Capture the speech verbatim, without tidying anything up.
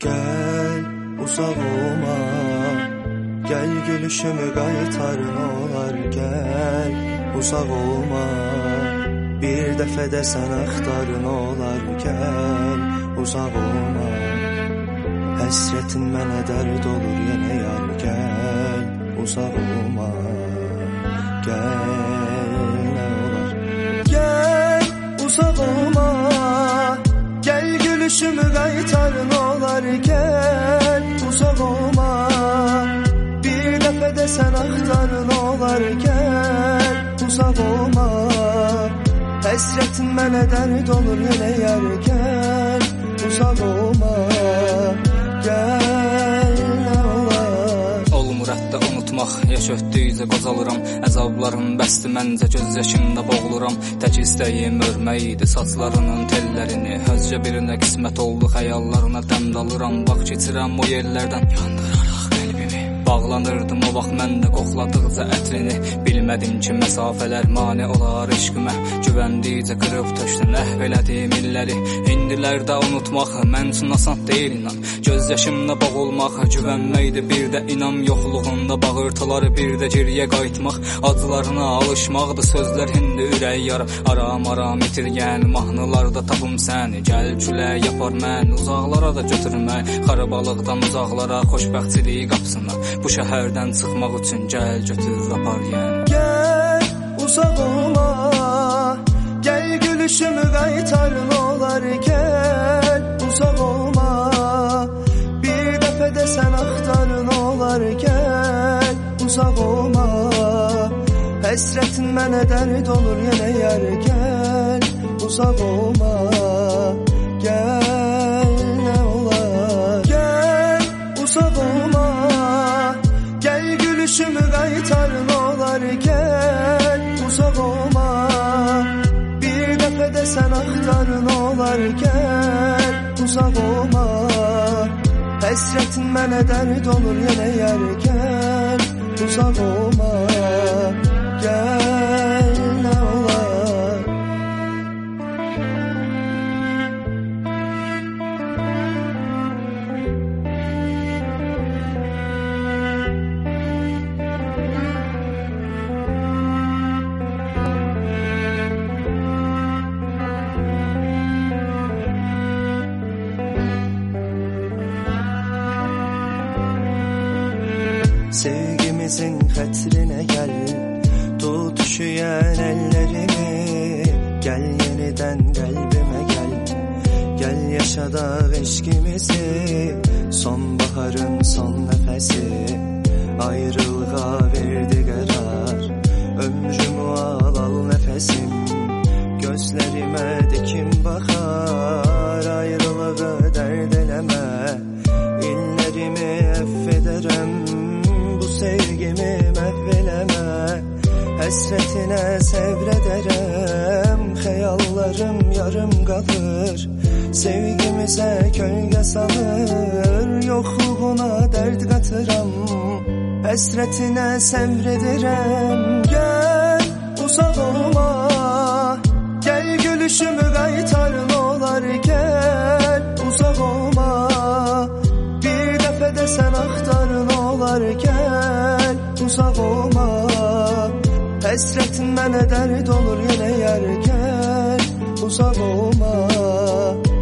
Gel uzak olma, gel gülüşümü qaytar nə olar. Gel uzak olma, bir dəfə də sən axtar nə olar. Gel uzak olma, həsrətin mənə dərd olur yenə yar. Gel uzak olma, gel nə olar. Gel uzak olma, gel gülüşümü qaytar nə olar. Gel uzak olma, bir dəfə də sən axtar nə olar. Gel uzak olma, həsrətin mənə dərd olur yenə yar. Gel uzak olma, gel nə olar. Olmur hətta unutmaq, yaş ötdükcə qocalıram. Əzablarım bəsdi məncə, göz yaşımda boğuluram. Tək istəyim örmək idi saçlarının tellərini. Özcə birinə qismət oldu, xəyallarına dəm dalıram. Bax keçirəm o yerlərdən yandıraraq qəlbimi. Bağlanırdım o vaxt mən də qoxladıqca ətrini. Bilmədim ki məsafələr mane olar eşqimə. Güvəndikcə qırıb tökdün əhv elədim illəri. İndilərdə unutmaq mən üçün asan deyil inan. Göz yaşımda boğulmaq, güvənməkdi bir də inam. Yoxluğunda bağırtılar, bir də geriyə qayıtmaq. Acılarına alışmaqdı sözlər indi ürək yara. Aram aram itirgən mahnılarda tapım səni. Gəl külək yapar mən, uzaqlara da götürmək. Xarabalıqdan uzaqlara, xoşbəxtçiliyi qapısına. Bu şəhərdən çıxmaq üçün gəl götür apar yəni. Gel uzak olma, gel gülüşümü qaytar nə olar. Gel uzak olma, bir dəfə də sən axtar nə olar. Gel uzak olma, həsrətin mənə dərd olur yenə yar. Gel uzak olma, gel nə olar. Gel uzak olma, gel gülüşümü qaytar nə olar. Gel uzak olma, bir dəfə də sən axtar nə olar. Gel uzak olma, həsrətin mənə dərd olur yenə yar. Gel uzak olma, gel nə olar. Sevgimizin xətrinə gəl, tut üşüyən əllərimi. Gəl yenidən qəlbimə gəl, gəl yaşadaq eşqimizi. Sonbaharın son nəfəsi ayrılığa verdi qərar. Ömrümü al al nəfəsim, gözlərimə dikim baxar. Ayrılığı dərd eləmə, illərimi əff edərəm. Sevgimi məhv eləmə, həsrətinə səbr edərəm. Xəyallarım yarım qalır, sevgimizə kölgə salır. Yoxluğuna dərd qatıram, həsrətinə səbr edirəm. Gəl uzaq olma, gəl gülüşümü qaytar nə olar. Gəl uzaq olma, bir dəfə də sən axtar nə olar. Gəl uzaq olma, həsrətin mənə dərd olur yenə yar. Gəl uzaq olma.